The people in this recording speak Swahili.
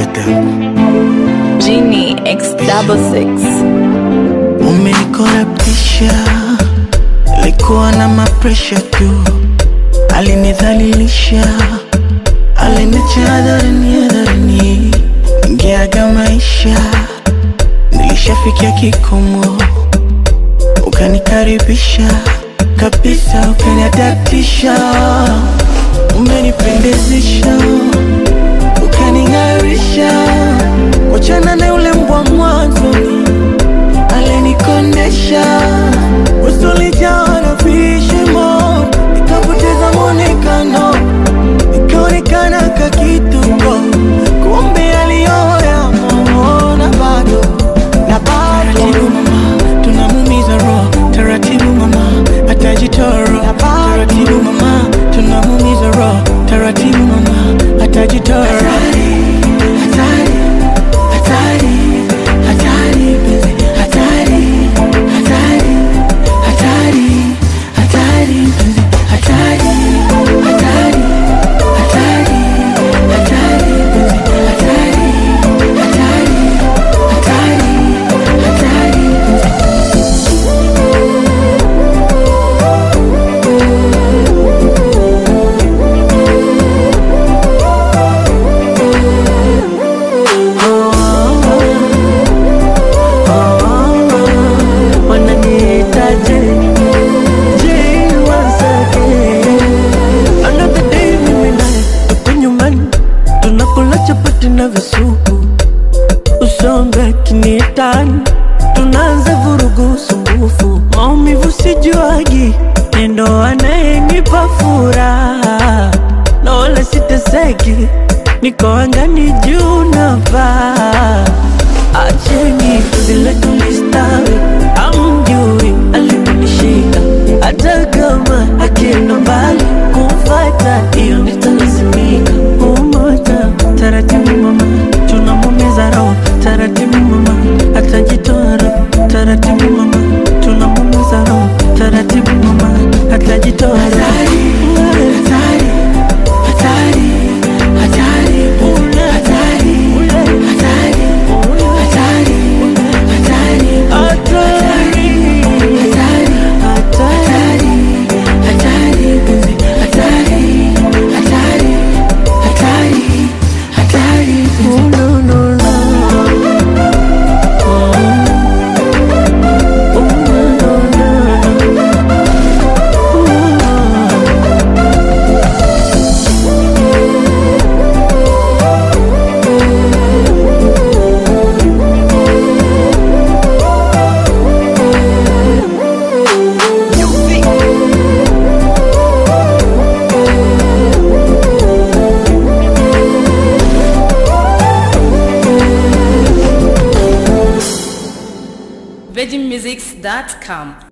Genie X66 umenikorabtisha, likuwa na mapresha tu, alinidhalilisha, aliniacha hadharani, ningeaga maisha, nilishafikia kikomo, ukanikaribisha kabisa, ukaniadaptisha, umenipendezesha, ukaning'arisha, wachana na ule mbwa mwanzoni, alinikondesha, usulijawa na vishimo, nikapoteza mwonekano, nikaonekana kakituko, kumbe aliyoya na bado taratibu mama, tunamumiza roho, taratibu mama, atajitoro, taratibu mama, tunamumiza roho, taratibu mama, atajitoro. Na visuku usombe kinitani, tunaanza vurugu sumbufu, maumivu sijuagi, nendo anayenipa furaha, na wala siteseki, niko angani juu na paa. Acheni zile tulistawi, amjui aliponishika, hata kama akienda mbali, kumfata iyo nitalazimika. Umoja taratibu mama, tunamumiza roho, taratibu mama, atajitoa roho, taratibu mama, tunamumiza roho, taratibu mama, atajitoa roho. VeggieMusics.com